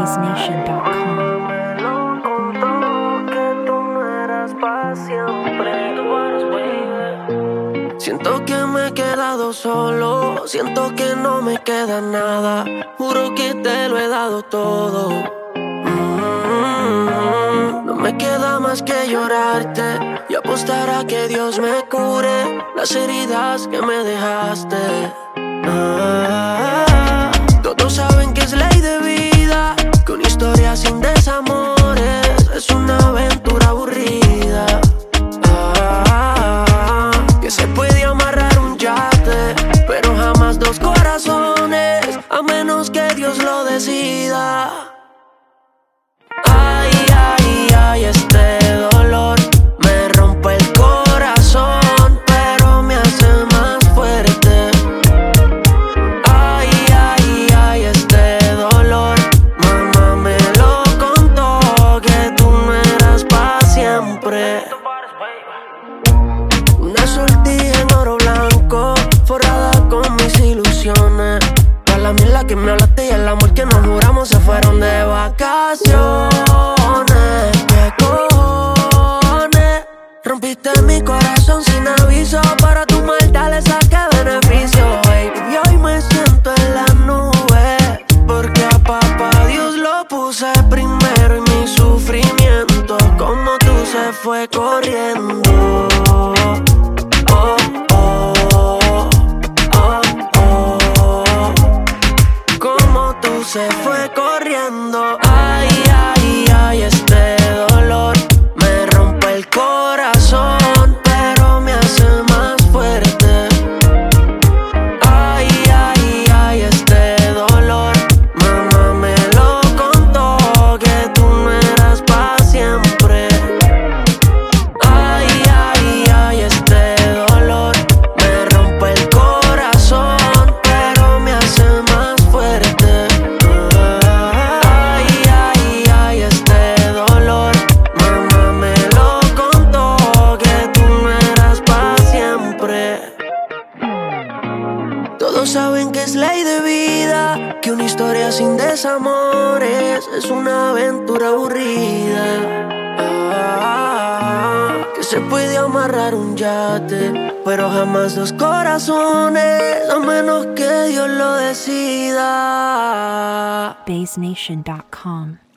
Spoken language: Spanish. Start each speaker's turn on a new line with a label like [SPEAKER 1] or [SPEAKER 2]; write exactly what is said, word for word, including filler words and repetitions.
[SPEAKER 1] base nation punto com.
[SPEAKER 2] Siento que me he quedado solo, siento que no me queda nada. Juro que te lo he dado todo. Mm-hmm. No me queda más que llorarte y apostar a que Dios me cure las heridas que me dejaste. Ah, todos saben que es ley de vida, que una historia sin desamores es una aventura aburrida. Ah, que se puede amarrar un yate, pero jamás dos corazones, a menos que Dios lo decida. Ay, ay, ay, este dolor me rompe el corazón, pero me hace más fuerte. Ay, ay, ay, este dolor, mamá me lo contó, que tú no eras pa' siempre. Una sortija en oro blanco, forrada con mis ilusiones. Toda la mierda que me hablaste y el amor que nos juramos se fueron de vacaciones. ¿Qué cojones? Rompiste mi corazón sin aviso, para tu maldad le saqué beneficio, baby. Y hoy me siento en la nube, porque a papá Dios lo puse primero. Y mi sufrimiento, como tú, se fue corriendo. Oh, oh, oh, oh. Como tú, se fue corriendo. Ay, ay, ay, este dolor me rompe el corazón, pero me hace más fuerte. Ay, ay, ay, este dolor, mamá me lo contó, que tú no eras pa' siempre. Ay, ay, ay, este dolor me rompe el corazón, pero me hace más fuerte. Ay, ay, ay, este dolor, mamá me lo contó, que tú no eras pa' siempre. Todos saben que es ley de vida, que una historia sin desamores es una aventura aburrida. Ah, que se puede amarrar un yate, pero jamás dos corazones, a menos que Dios lo decida.
[SPEAKER 1] base nation punto com.